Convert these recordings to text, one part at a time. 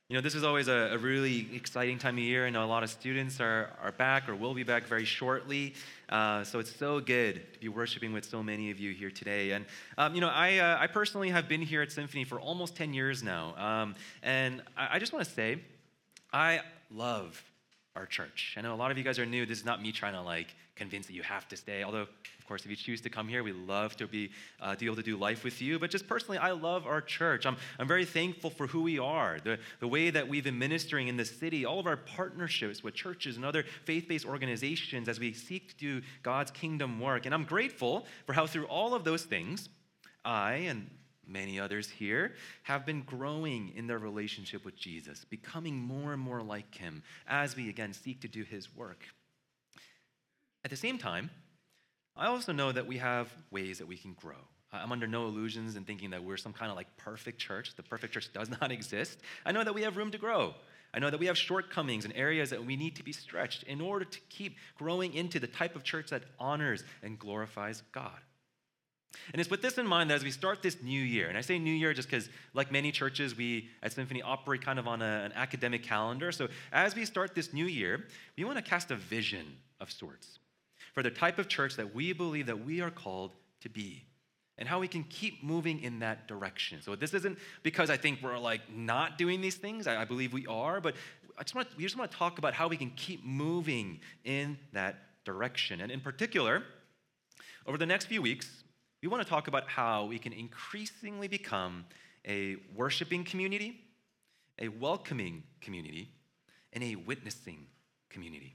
This is always a really exciting time of year. I know a lot of students are back or will be back very shortly. So it's so good to be worshiping with so many of you here today. And, I personally have been here at Symphony for almost 10 years now. And I just want to say, I love our church. I know a lot of you guys are new. This is not me trying to convince that you have to stay. Although, of course, if you choose to come here, we love to be able to do life with you. But just personally, I love our church. I'm very thankful for who we are, the way that we've been ministering in the city, all of our partnerships with churches and other faith-based organizations as we seek to do God's kingdom work. And I'm grateful for how through all of those things, I and many others here have been growing in their relationship with Jesus, becoming more and more like him as we, again, seek to do his work. At the same time, I also know that we have ways that we can grow. I'm under no illusions in thinking that we're some kind of perfect church. The perfect church does not exist. I know that we have room to grow. I know that we have shortcomings and areas that we need to be stretched in order to keep growing into the type of church that honors and glorifies God. And it's with this in mind that as we start this new year, and I say new year just because, like many churches, we at Symphony operate kind of on an academic calendar. So as we start this new year, we want to cast a vision of sorts for the type of church that we believe that we are called to be and how we can keep moving in that direction. So this isn't because I think we're not doing these things. I believe we are, but we just want to talk about how we can keep moving in that direction. And in particular, over the next few weeks, we want to talk about how we can increasingly become a worshiping community, a welcoming community, and a witnessing community.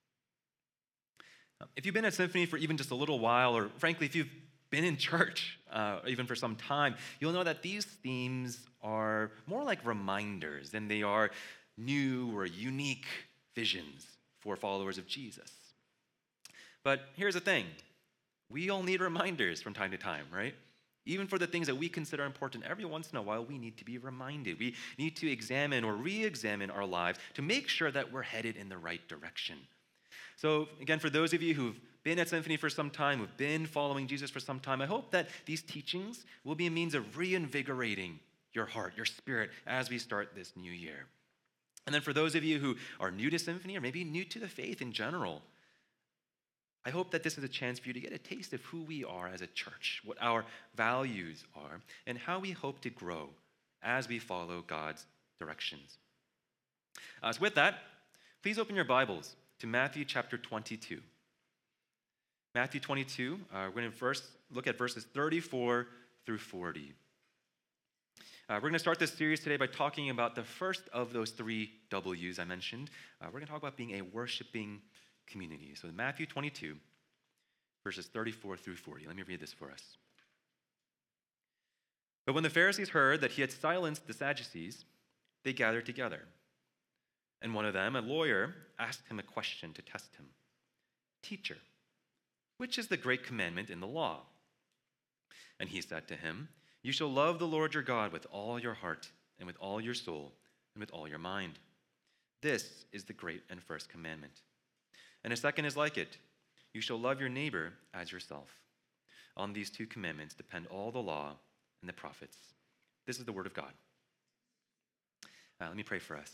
If you've been at Symphony for even just a little while, or frankly, if you've been in church even for some time, you'll know that these themes are more like reminders than they are new or unique visions for followers of Jesus. But here's the thing. We all need reminders from time to time, right? Even for the things that we consider important, every once in a while we need to be reminded. We need to examine or re-examine our lives to make sure that we're headed in the right direction. So again, for those of you who've been at Symphony for some time, who've been following Jesus for some time, I hope that these teachings will be a means of reinvigorating your heart, your spirit, as we start this new year. And then for those of you who are new to Symphony or maybe new to the faith in general, I hope that this is a chance for you to get a taste of who we are as a church, what our values are, and how we hope to grow as we follow God's directions. So with that, please open your Bibles to Matthew chapter 22. Matthew 22, we're going to first look at verses 34 through 40. We're going to start this series today by talking about the first of those three W's I mentioned. We're going to talk about being a worshiping community. So Matthew 22, verses 34 through 40. Let me read this for us. But when the Pharisees heard that he had silenced the Sadducees, they gathered together. And one of them, a lawyer, asked him a question to test him. Teacher, which is the great commandment in the law? And he said to him, you shall love the Lord your God with all your heart and with all your soul and with all your mind. This is the great and first commandment. And a second is like it. You shall love your neighbor as yourself. On these two commandments depend all the law and the prophets. This is the word of God. Let me pray for us.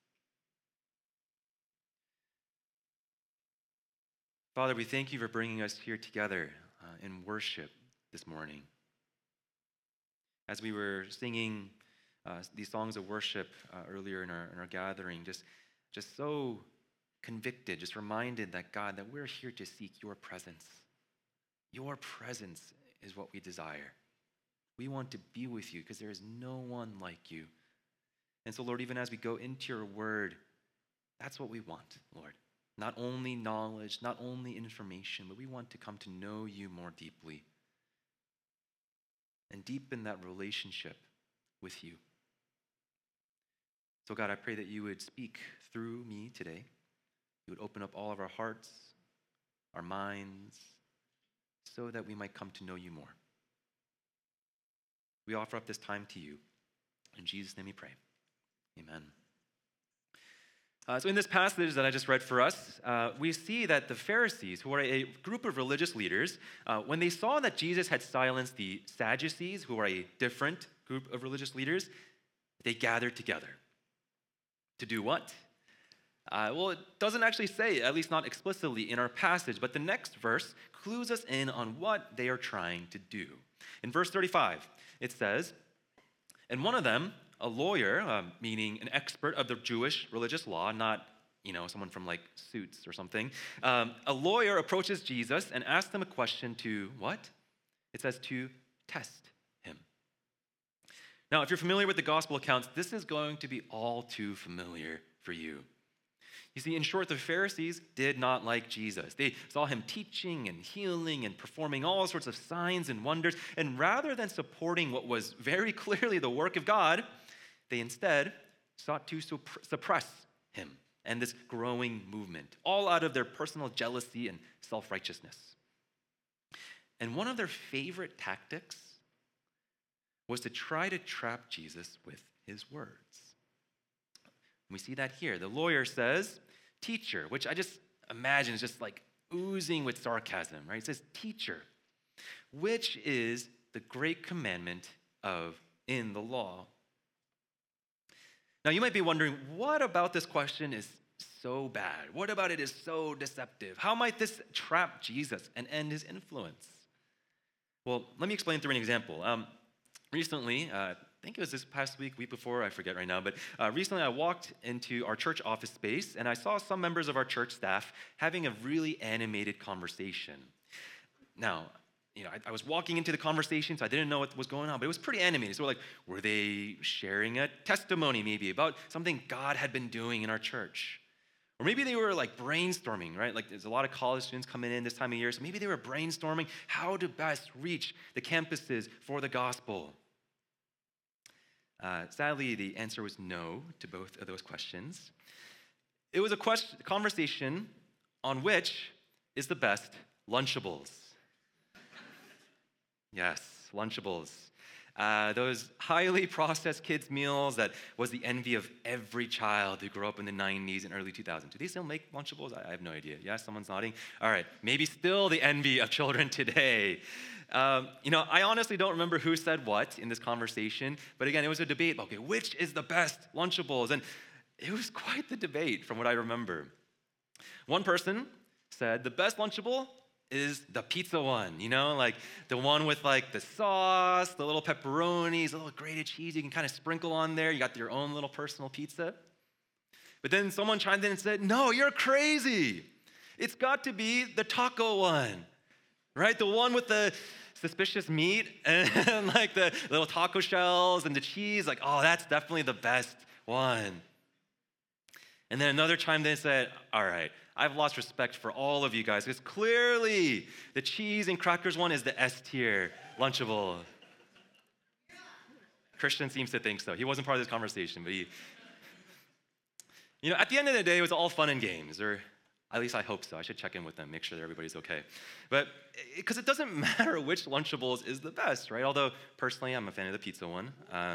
Father, we thank you for bringing us here together in worship this morning. As we were singing these songs of worship earlier in our gathering, just so convicted, just reminded that God, that we're here to seek your presence. Your presence is what we desire. We want to be with you because there is no one like you. And so, Lord, even as we go into your word, that's what we want, Lord. Not only knowledge, not only information, but we want to come to know you more deeply and deepen that relationship with you. So, God, I pray that you would speak through me today. You would open up all of our hearts, our minds, so that we might come to know you more. We offer up this time to you. In Jesus' name we pray. Amen. So in this passage that I just read for us, we see that the Pharisees, who are a group of religious leaders, when they saw that Jesus had silenced the Sadducees, who are a different group of religious leaders, they gathered together. To do what? Well, it doesn't actually say, at least not explicitly in our passage, but the next verse clues us in on what they are trying to do. In verse 35, it says, "And one of them, a lawyer, meaning an expert of the Jewish religious law, not someone from like Suits or something, a lawyer approaches Jesus and asks him a question to what? It says to test him. Now, if you're familiar with the gospel accounts, this is going to be all too familiar for you. You see, in short, the Pharisees did not like Jesus. They saw him teaching and healing and performing all sorts of signs and wonders, and rather than supporting what was very clearly the work of God, they instead sought to suppress him and this growing movement, all out of their personal jealousy and self-righteousness. And one of their favorite tactics was to try to trap Jesus with his words. We see that here. The lawyer says, "Teacher," which I just imagine is just like oozing with sarcasm, right? It says, "Teacher, which is the great commandment in the law?" Now, you might be wondering, what about this question is so bad? What about it is so deceptive? How might this trap Jesus and end his influence? Well, let me explain through an example. Recently, I think it was this past week before, I forget right now, but recently I walked into our church office space and I saw some members of our church staff having a really animated conversation. Now, I was walking into the conversation, so I didn't know what was going on, but it was pretty animated. So were they sharing a testimony maybe about something God had been doing in our church? Or maybe they were like brainstorming, right? Like there's a lot of college students coming in this time of year, so maybe they were brainstorming how to best reach the campuses for the gospel. Sadly, the answer was no to both of those questions. It was a conversation on which is the best Lunchables. Yes, Lunchables. Those highly processed kids' meals that was the envy of every child who grew up in the 90s and early 2000s. Do they still make Lunchables? I have no idea. Yeah, someone's nodding. All right, maybe still the envy of children today. I honestly don't remember who said what in this conversation, but again, it was a debate. Okay, which is the best Lunchables? And it was quite the debate from what I remember. One person said the best Lunchable is the pizza one, like the one with like the sauce, the little pepperonis, a little grated cheese you can kind of sprinkle on there. You got your own little personal pizza. But then someone chimed in and said, "No, you're crazy. It's got to be the taco one, right? The one with the suspicious meat and like the little taco shells and the cheese. Like, oh, that's definitely the best one." And then another chimed in and said, "All right, I've lost respect for all of you guys because clearly the cheese and crackers one is the S tier Lunchable." Christian seems to think so. He wasn't part of this conversation, but at the end of the day, it was all fun and games, or at least I hope so. I should check in with them, make sure that everybody's okay. But because it doesn't matter which Lunchables is the best, right? Although personally, I'm a fan of the pizza one.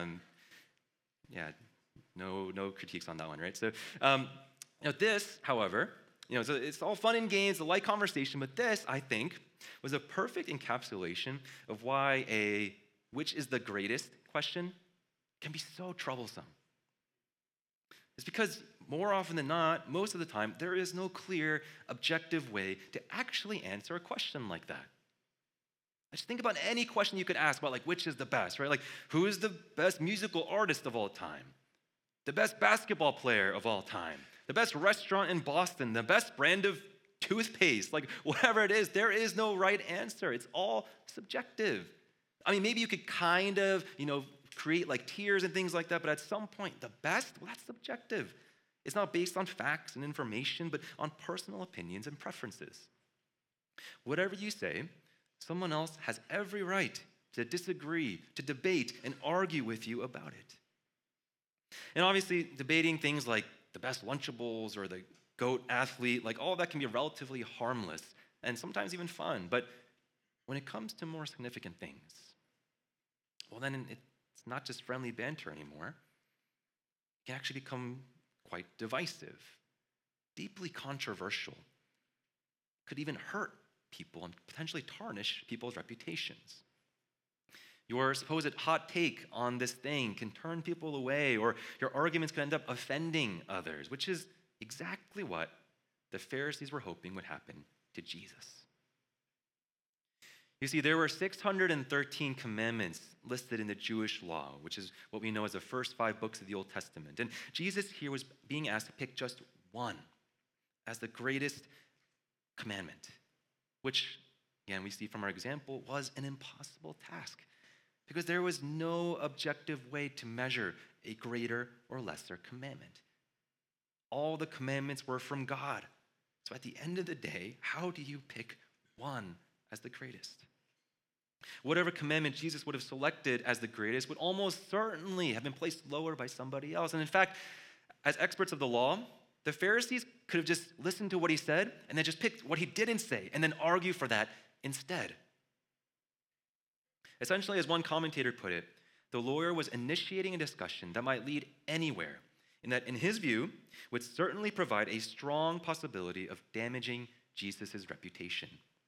No critiques on that one, right? So, this, however, so it's all fun and games, a light conversation, but this, I think, was a perfect encapsulation of why which is the greatest question can be so troublesome. It's because more often than not, most of the time, there is no clear, objective way to actually answer a question like that. Just think about any question you could ask about, like, which is the best, right? Like, who is the best musical artist of all time? The best basketball player of all time? The best restaurant in Boston? The best brand of toothpaste? Like, whatever it is, there is no right answer. It's all subjective. I mean, maybe you could kind of, create like tiers and things like that, but at some point, the best, well, that's subjective. It's not based on facts and information, but on personal opinions and preferences. Whatever you say, someone else has every right to disagree, to debate, and argue with you about it. And obviously, debating things like the best Lunchables or the GOAT athlete, like all of that can be relatively harmless and sometimes even fun. But when it comes to more significant things, well, then it's not just friendly banter anymore. It can actually become quite divisive, deeply controversial, could even hurt people and potentially tarnish people's reputations. Your supposed hot take on this thing can turn people away, or your arguments can end up offending others, which is exactly what the Pharisees were hoping would happen to Jesus. You see, there were 613 commandments listed in the Jewish law, which is what we know as the first 5 books of the Old Testament. And Jesus here was being asked to pick just one as the greatest commandment, which, again, we see from our example, was an impossible task because there was no objective way to measure a greater or lesser commandment. All the commandments were from God. So at the end of the day, how do you pick one as the greatest? Whatever commandment Jesus would have selected as the greatest would almost certainly have been placed lower by somebody else. And in fact, as experts of the law, the Pharisees could have just listened to what he said and then just picked what he didn't say and then argue for that instead. Essentially, as one commentator put it, the lawyer was initiating a discussion that might lead anywhere, and that, in his view, would certainly provide a strong possibility of damaging Jesus' reputation.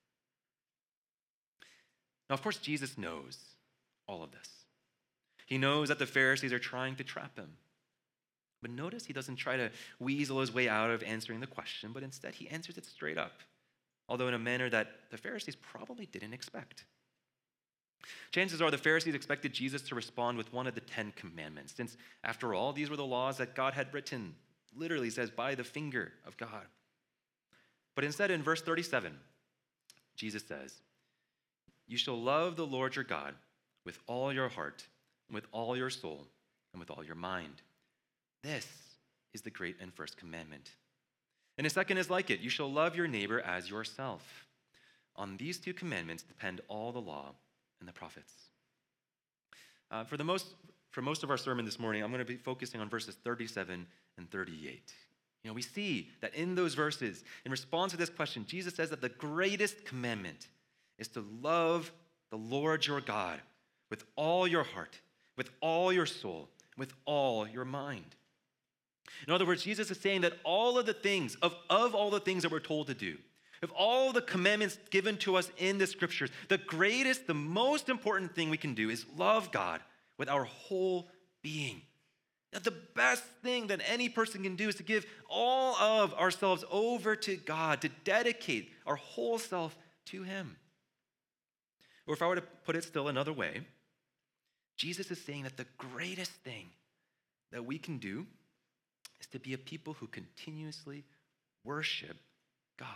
Now, of course, Jesus knows all of this. He knows that the Pharisees are trying to trap him. But notice he doesn't try to weasel his way out of answering the question, but instead he answers it straight up, although in a manner that the Pharisees probably didn't expect. Chances are the Pharisees expected Jesus to respond with one of the 10 commandments, since, after all, these were the laws that God had written, literally says, by the finger of God. But instead, in verse 37, Jesus says, "You shall love the Lord your God with all your heart, and with all your soul, and with all your mind. This is the great and first commandment. And a second is like it. You shall love your neighbor as yourself. On these 2 commandments depend all the law and the prophets." For most of our sermon this morning, I'm going to be focusing on verses 37 and 38. We see that in those verses, in response to this question, Jesus says that the greatest commandment is to love the Lord your God with all your heart, with all your soul, with all your mind. In other words, Jesus is saying that all of the things, of all the things that we're told to do, of all the commandments given to us in the scriptures, the greatest, the most important thing we can do is love God with our whole being. That the best thing that any person can do is to give all of ourselves over to God, to dedicate our whole self to him. Or if I were to put it still another way, Jesus is saying that the greatest thing that we can do is to be a people who continuously worship God.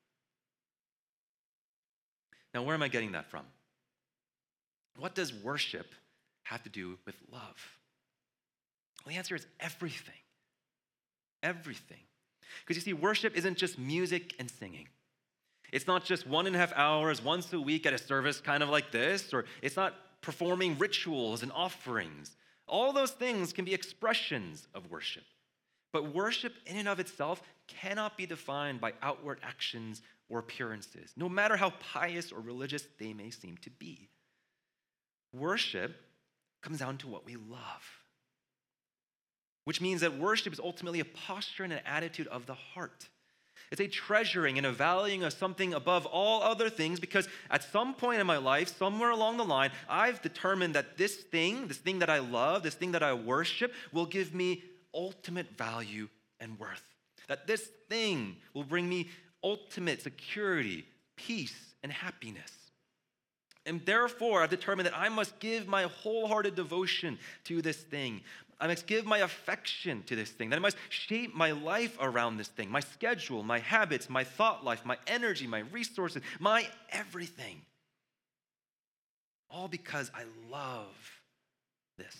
Now, where am I getting that from? What does worship have to do with love? Well, the answer is everything. Everything. Because you see, worship isn't just music and singing. It's not just 1.5 hours once a week at a service kind of like this, or it's not performing rituals and offerings. All those things can be expressions of worship. But worship in and of itself cannot be defined by outward actions or appearances, no matter how pious or religious they may seem to be. Worship comes down to what we love, which means that worship is ultimately a posture and an attitude of the heart. It's a treasuring and a valuing of something above all other things because at some point in my life, somewhere along the line, I've determined that this thing that I love, this thing that I worship will give me ultimate value and worth. That this thing will bring me ultimate security, peace, and happiness. And therefore, I've determined that I must give my wholehearted devotion to this thing. I must give my affection to this thing. That I must shape my life around this thing, my schedule, my habits, my thought life, my energy, my resources, my everything. All because I love this.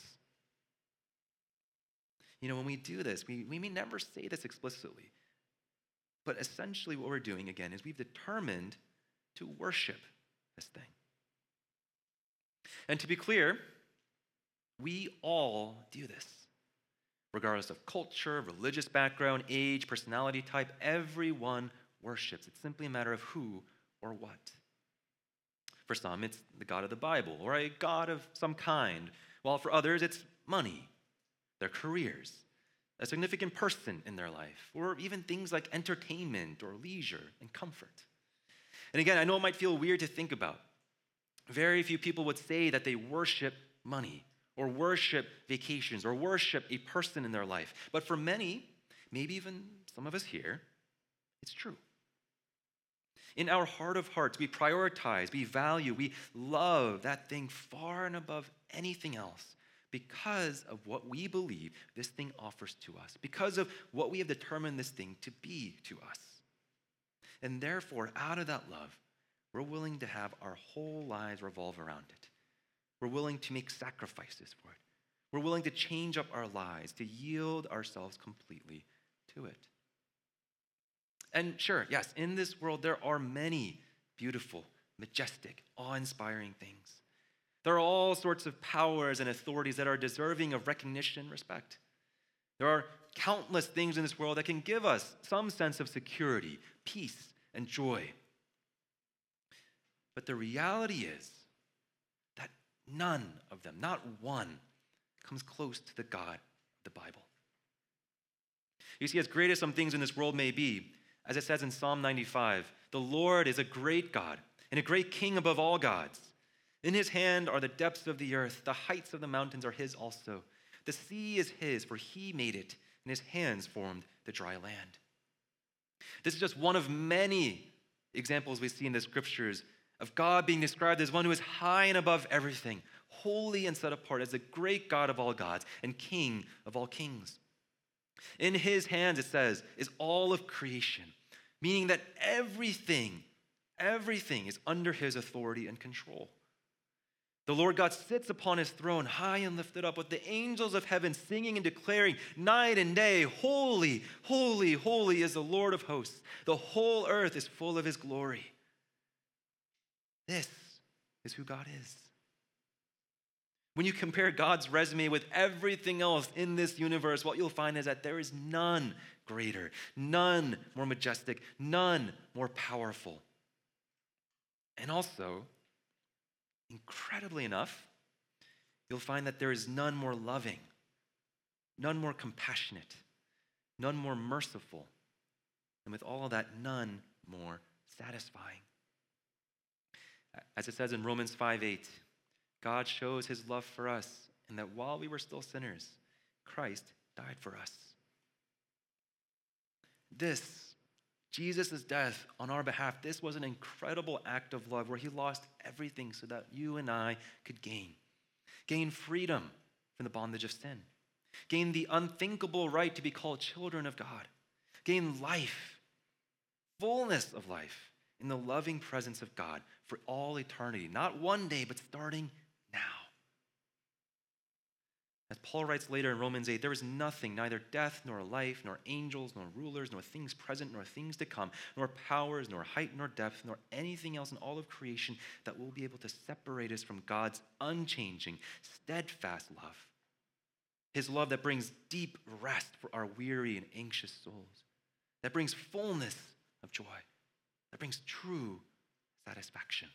When we do this, we may never say this explicitly, but essentially what we're doing, again, is we've determined to worship this thing. And to be clear, we all do this. Regardless of culture, religious background, age, personality type, everyone worships. It's simply a matter of who or what. For some, it's the God of the Bible or a God of some kind, while for others, it's money, their careers, a significant person in their life, or even things like entertainment or leisure and comfort. And again, I know it might feel weird to think about, Very few people would say that they worship money or worship vacations or worship a person in their life. But for many, maybe even some of us here, it's true. In our heart of hearts, we prioritize, we value, we love that thing far and above anything else because of what we believe this thing offers to us, because of what we have determined this thing to be to us. And therefore, out of that love, we're willing to have our whole lives revolve around it. We're willing to make sacrifices for it. We're willing to change up our lives, to yield ourselves completely to it. And sure, yes, in this world there are many beautiful, majestic, awe-inspiring things. There are all sorts of powers and authorities that are deserving of recognition and respect. There are countless things in this world that can give us some sense of security, peace, and joy. But the reality is that none of them, not one, comes close to the God of the Bible. You see, as great as some things in this world may be, as it says in Psalm 95, the Lord is a great God and a great King above all gods. In his hand are the depths of the earth. The heights of the mountains are his also. The sea is his, for he made it, and his hands formed the dry land. This is just one of many examples we see in the scriptures of God being described as one who is high and above everything, holy and set apart as the great God of all gods and King of all kings. In his hands, it says, is all of creation, meaning that everything is under his authority and control. The Lord God sits upon his throne, high and lifted up, with the angels of heaven singing and declaring night and day, holy, holy, holy is the Lord of hosts. The whole earth is full of his glory. This is who God is. When you compare God's resume with everything else in this universe, what you'll find is that there is none greater, none more majestic, none more powerful. And also, incredibly enough, you'll find that there is none more loving, none more compassionate, none more merciful, and with all of that, none more satisfying. As it says in Romans 5:8, God shows his love for us, and that while we were still sinners, Christ died for us. Jesus' death on our behalf, this was an incredible act of love where he lost everything so that you and I could gain freedom from the bondage of sin, gain the unthinkable right to be called children of God, gain life, fullness of life in the loving presence of God for all eternity, not one day, but starting now. As Paul writes later in Romans 8, there is nothing, neither death, nor life, nor angels, nor rulers, nor things present, nor things to come, nor powers, nor height, nor depth, nor anything else in all of creation that will be able to separate us from God's unchanging, steadfast love. His love that brings deep rest for our weary and anxious souls, that brings fullness of joy, that brings true satisfaction.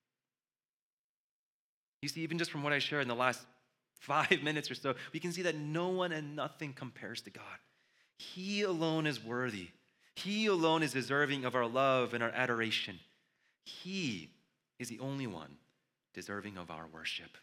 You see, even just from what I shared in the last 5 minutes or so, we can see that no one and nothing compares to God. He alone is worthy. He alone is deserving of our love and our adoration. He is the only one deserving of our worship.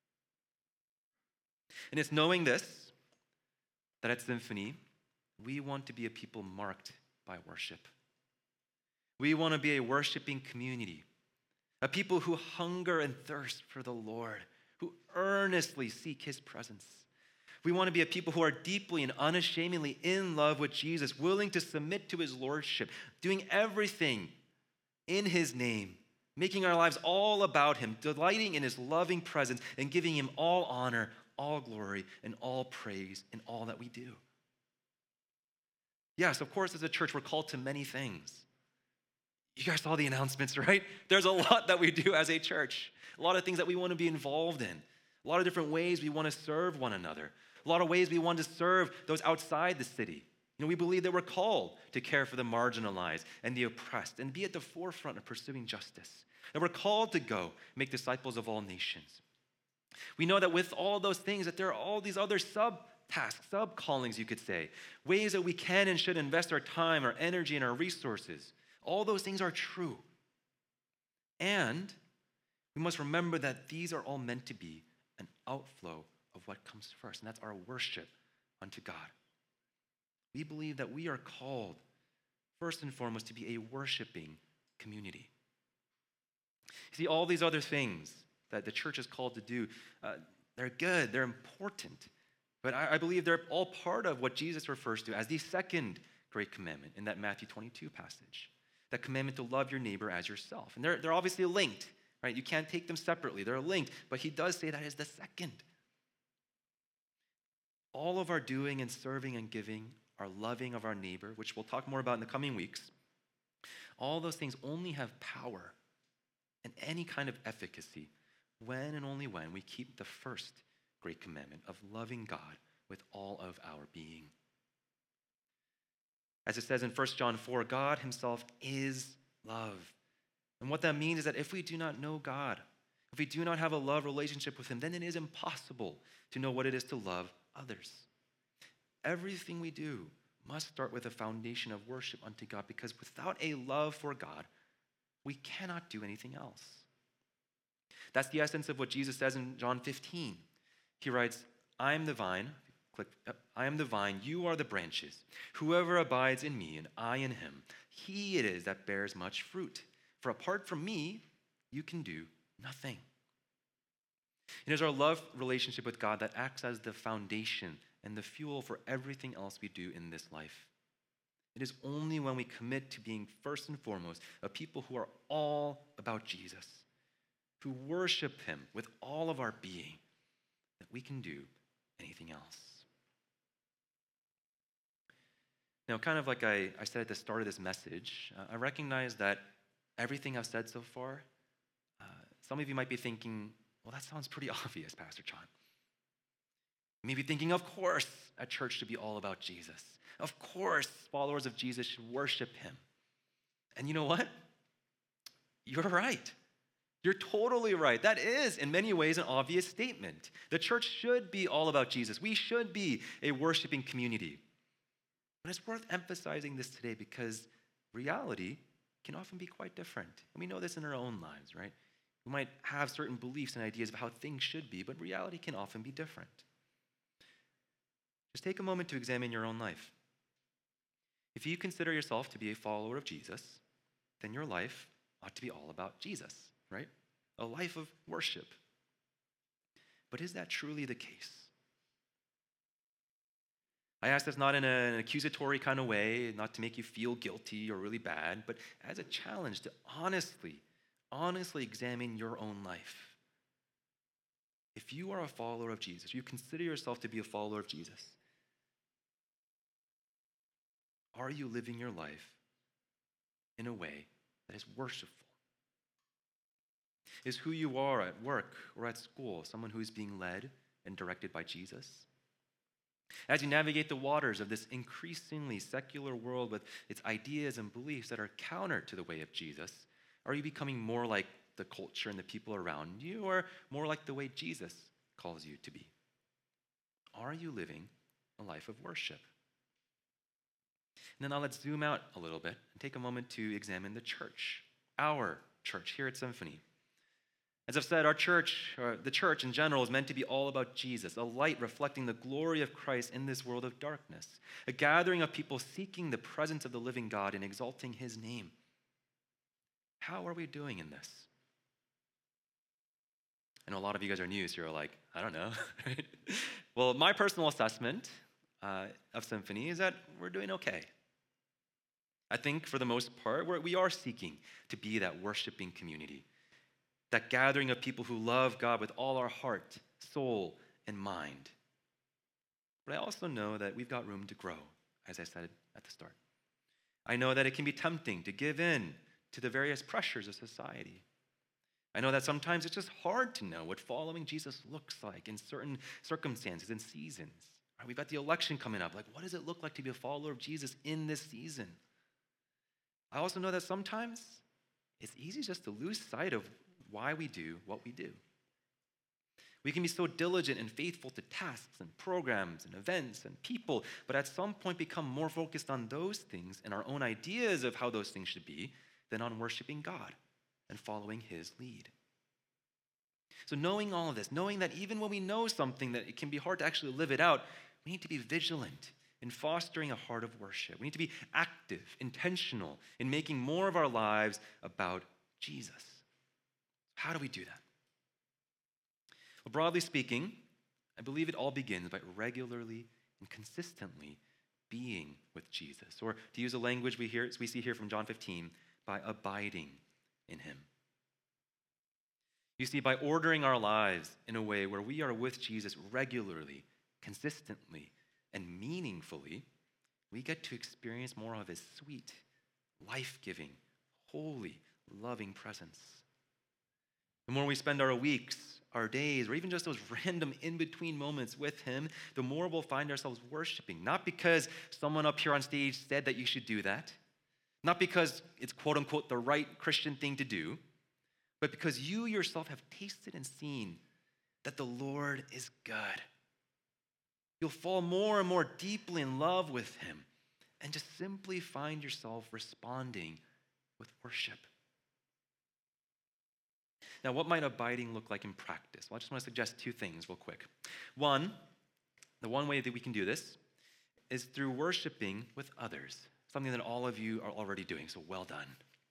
And it's knowing this, that at Symphony, we want to be a people marked by worship. We want to be a worshiping community, a people who hunger and thirst for the Lord, who earnestly seek his presence. We want to be a people who are deeply and unashamedly in love with Jesus, willing to submit to his lordship, doing everything in his name, making our lives all about him, delighting in his loving presence, and giving him all honor, all glory, and all praise in all that we do. Yes, of course, as a church, we're called to many things. You guys saw the announcements, right? There's a lot that we do as a church. A lot of things that we want to be involved in. A lot of different ways we want to serve one another. A lot of ways we want to serve those outside the city. We believe that we're called to care for the marginalized and the oppressed and be at the forefront of pursuing justice. And we're called to go make disciples of all nations. We know that with all those things, that there are all these other sub-tasks, sub-callings, you could say, ways that we can and should invest our time, our energy, and our resources. All those things are true. And We must remember that these are all meant to be an outflow of what comes first, and that's our worship unto God. We believe that we are called, first and foremost, to be a worshiping community. See, all these other things that the church is called to do, they're good, they're important, but I believe they're all part of what Jesus refers to as the second great commandment in that Matthew 22 passage, that commandment to love your neighbor as yourself. And they're obviously linked, right? You can't take them separately. They're linked, but he does say that is the second. All of our doing and serving and giving, our loving of our neighbor, which we'll talk more about in the coming weeks, all those things only have power and any kind of efficacy when and only when we keep the first great commandment of loving God with all of our being. As it says in 1 John 4, God himself is love. And what that means is that if we do not know God, if we do not have a love relationship with him, then it is impossible to know what it is to love others. Everything we do must start with a foundation of worship unto God, because without a love for God, we cannot do anything else. That's the essence of what Jesus says in John 15. He writes, I am the vine, you are the branches. Whoever abides in me and I in him, he it is that bears much fruit. For apart from me, you can do nothing. It is our love relationship with God that acts as the foundation and the fuel for everything else we do in this life. It is only when we commit to being first and foremost a people who are all about Jesus, who worship him with all of our being, that we can do anything else. Now, kind of like I said at the start of this message, I recognize that everything I've said so far, some of you might be thinking, well, that sounds pretty obvious, Pastor John. You may be thinking, of course, a church should be all about Jesus. Of course, followers of Jesus should worship him. And you know what? You're right. You're totally right. That is, in many ways, an obvious statement. The church should be all about Jesus. We should be a worshiping community. But it's worth emphasizing this today because reality can often be quite different. And we know this in our own lives, right? We might have certain beliefs and ideas of how things should be, but reality can often be different. Just take a moment to examine your own life. If you consider yourself to be a follower of Jesus, then your life ought to be all about Jesus, right? A life of worship. But is that truly the case? I ask this not in an accusatory kind of way, not to make you feel guilty or really bad, but as a challenge to honestly examine your own life. If you are a follower of Jesus, you consider yourself to be a follower of Jesus, are you living your life in a way that is worshipful? Is who you are at work or at school someone who is being led and directed by Jesus? As you navigate the waters of this increasingly secular world with its ideas and beliefs that are counter to the way of Jesus, are you becoming more like the culture and the people around you, or more like the way Jesus calls you to be? Are you living a life of worship? And then now let's zoom out a little bit and take a moment to examine the church, our church here at Symphony. As I've said, our church, or the church in general, is meant to be all about Jesus, a light reflecting the glory of Christ in this world of darkness, a gathering of people seeking the presence of the living God and exalting his name. How are we doing in this? I know a lot of you guys are new, so you're like, I don't know. Well, my personal assessment of Symphony is that we're doing okay. I think for the most part, we are seeking to be that worshiping community, that gathering of people who love God with all our heart, soul, and mind. But I also know that we've got room to grow, as I said at the start. I know that it can be tempting to give in to the various pressures of society. I know that sometimes it's just hard to know what following Jesus looks like in certain circumstances and seasons. Right? We've got the election coming up. Like, what does it look like to be a follower of Jesus in this season? I also know that sometimes it's easy just to lose sight of why we do what we do. We can be so diligent and faithful to tasks and programs and events and people, but at some point become more focused on those things and our own ideas of how those things should be than on worshiping God and following his lead. So knowing all of this, knowing that even when we know something that it can be hard to actually live it out, we need to be vigilant in fostering a heart of worship. We need to be active, intentional in making more of our lives about Jesus. How do we do that? Well, broadly speaking, I believe it all begins by regularly and consistently being with Jesus. Or to use a language we see here from John 15, by abiding in him. You see, by ordering our lives in a way where we are with Jesus regularly, consistently, and meaningfully, we get to experience more of his sweet, life-giving, holy, loving presence. The more we spend our weeks, our days, or even just those random in-between moments with him, the more we'll find ourselves worshiping. Not because someone up here on stage said that you should do that, not because it's quote-unquote the right Christian thing to do, but because you yourself have tasted and seen that the Lord is good. You'll fall more and more deeply in love with him and just simply find yourself responding with worship. Now, what might abiding look like in practice? Well, I just want to suggest two things real quick. One, the one way that we can do this is through worshiping with others, something that all of you are already doing, so well done.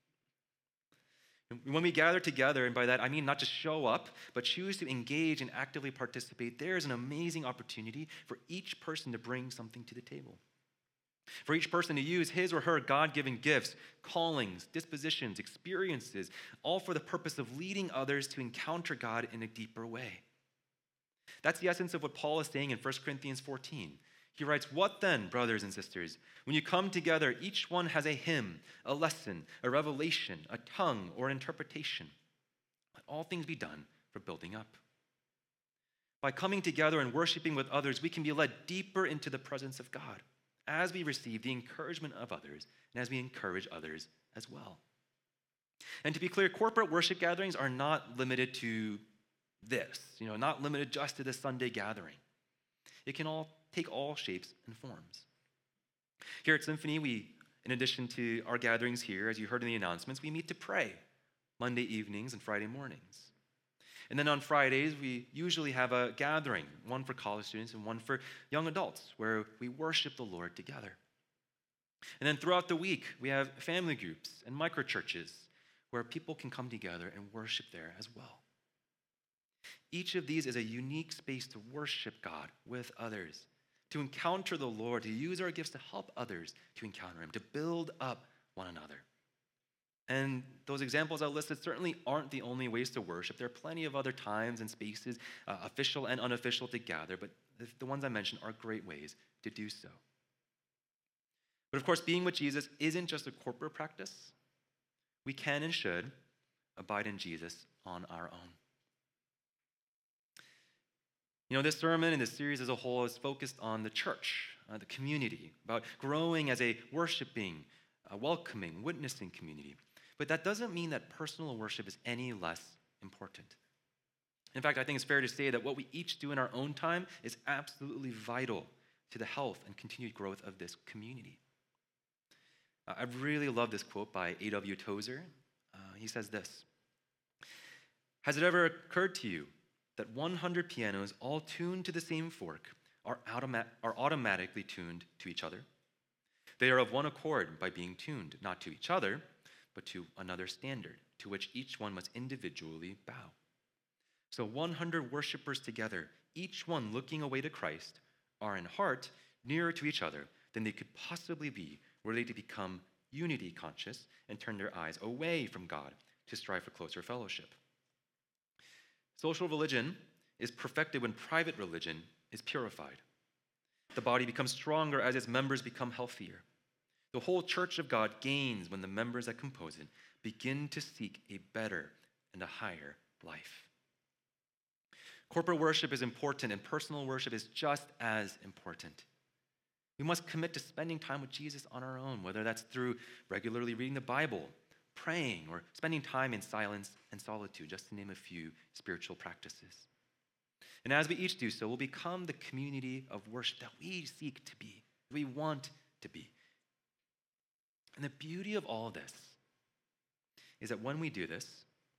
When we gather together, and by that I mean not just show up, but choose to engage and actively participate, there is an amazing opportunity for each person to bring something to the table. For each person to use his or her God-given gifts, callings, dispositions, experiences, all for the purpose of leading others to encounter God in a deeper way. That's the essence of what Paul is saying in 1 Corinthians 14. He writes, "What then, brothers and sisters? When you come together, each one has a hymn, a lesson, a revelation, a tongue, or an interpretation. Let all things be done for building up." By coming together and worshiping with others, we can be led deeper into the presence of God as we receive the encouragement of others and as we encourage others as well. And to be clear, corporate worship gatherings are not limited to this, not limited just to the Sunday gathering. It can take all shapes and forms. Here at Symphony, in addition to our gatherings here, as you heard in the announcements, we meet to pray Monday evenings and Friday mornings. And then on Fridays, we usually have a gathering, one for college students and one for young adults, where we worship the Lord together. And then throughout the week, we have family groups and microchurches where people can come together and worship there as well. Each of these is a unique space to worship God with others, to encounter the Lord, to use our gifts to help others to encounter him, to build up one another. And those examples I listed certainly aren't the only ways to worship. There are plenty of other times and spaces, official and unofficial, to gather, but the ones I mentioned are great ways to do so. But of course, being with Jesus isn't just a corporate practice. We can and should abide in Jesus on our own. This sermon and this series as a whole is focused on the church, the community, about growing as a worshiping, welcoming, witnessing community. But that doesn't mean that personal worship is any less important. In fact, I think it's fair to say that what we each do in our own time is absolutely vital to the health and continued growth of this community. I really love this quote by A.W. Tozer. He says this: "Has it ever occurred to you that 100 pianos all tuned to the same fork are automatically tuned to each other? They are of one accord by being tuned, not to each other, but to another standard, to which each one must individually bow. So 100 worshipers together, each one looking away to Christ, are in heart nearer to each other than they could possibly be were they to become unity conscious and turn their eyes away from God to strive for closer fellowship. Social religion is perfected when private religion is purified. The body becomes stronger as its members become healthier. The whole church of God gains when the members that compose it begin to seek a better and a higher life." Corporate worship is important, and personal worship is just as important. We must commit to spending time with Jesus on our own, whether that's through regularly reading the Bible, praying, or spending time in silence and solitude, just to name a few spiritual practices. And as we each do so, we'll become the community of worship that we seek to be, we want to be. And the beauty of all of this is that when we do this,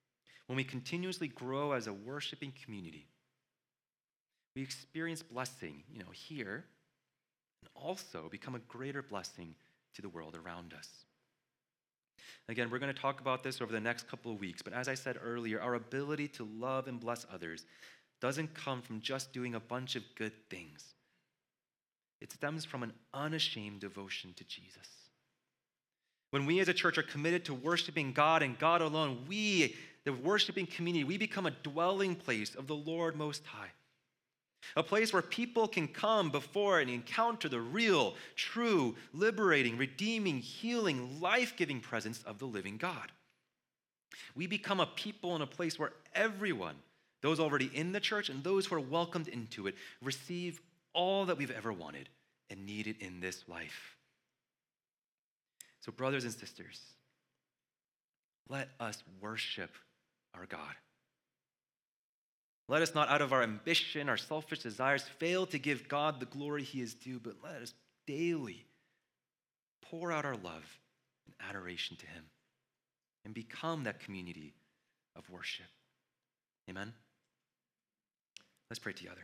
when we continuously grow as a worshiping community, we experience blessing, here, and also become a greater blessing to the world around us. Again, we're going to talk about this over the next couple of weeks, but as I said earlier, our ability to love and bless others doesn't come from just doing a bunch of good things. It stems from an unashamed devotion to Jesus. When we as a church are committed to worshiping God and God alone, we, the worshiping community, we become a dwelling place of the Lord Most High. A place where people can come before and encounter the real, true, liberating, redeeming, healing, life-giving presence of the living God. We become a people and a place where everyone, those already in the church and those who are welcomed into it, receive all that we've ever wanted and needed in this life. So, brothers and sisters, let us worship our God. Let us not, out of our ambition, our selfish desires, fail to give God the glory he is due, but let us daily pour out our love and adoration to him and become that community of worship. Amen? Let's pray together.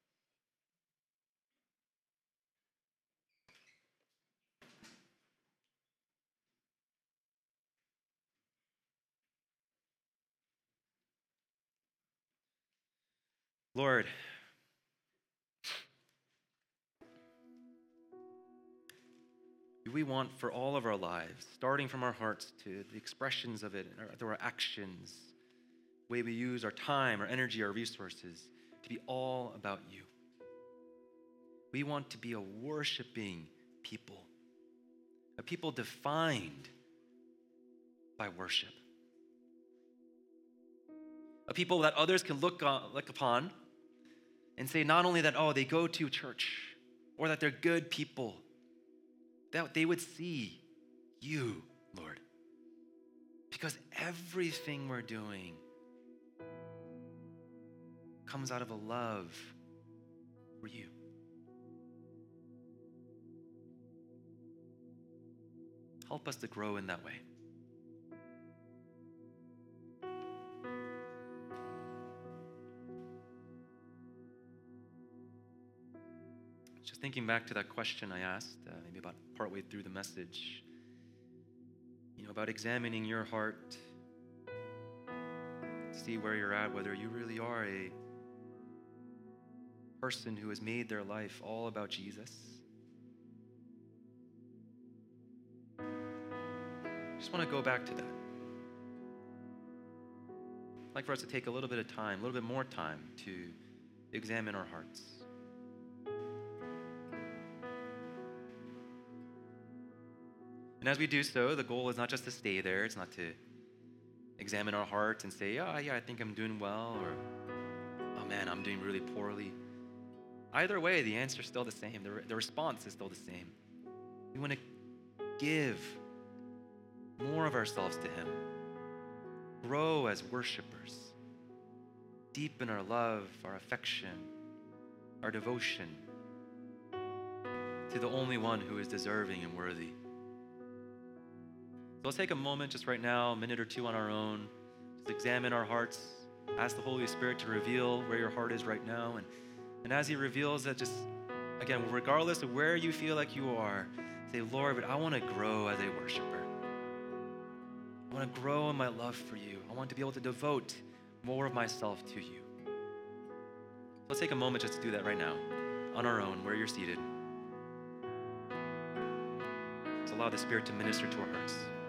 Lord, we want for all of our lives, starting from our hearts to the expressions of it, through our actions, the way we use our time, our energy, our resources, to be all about you. We want to be a worshiping people, a people defined by worship, a people that others can look upon and say not only that, they go to church or that they're good people, that they would see you, Lord. Because everything we're doing comes out of a love for you. Help us to grow in that way. Just thinking back to that question I asked, maybe about partway through the message, about examining your heart, see where you're at, whether you really are a person who has made their life all about Jesus. I just want to go back to that. I'd like for us to take a little bit of time, a little bit more time to examine our hearts. And as we do so, the goal is not just to stay there. It's not to examine our hearts and say, I think I'm doing well, or, oh man, I'm doing really poorly. Either way, the answer is still the same. The response is still the same. We want to give more of ourselves to him, grow as worshipers, deepen our love, our affection, our devotion to the only one who is deserving and worthy. So let's take a moment just right now, a minute or two on our own, just examine our hearts, ask the Holy Spirit to reveal where your heart is right now. And as he reveals that, just, again, regardless of where you feel like you are, say, Lord, but I want to grow as a worshiper. I want to grow in my love for you. I want to be able to devote more of myself to you. So let's take a moment just to do that right now, on our own, where you're seated. Let's allow the Spirit to minister to our hearts.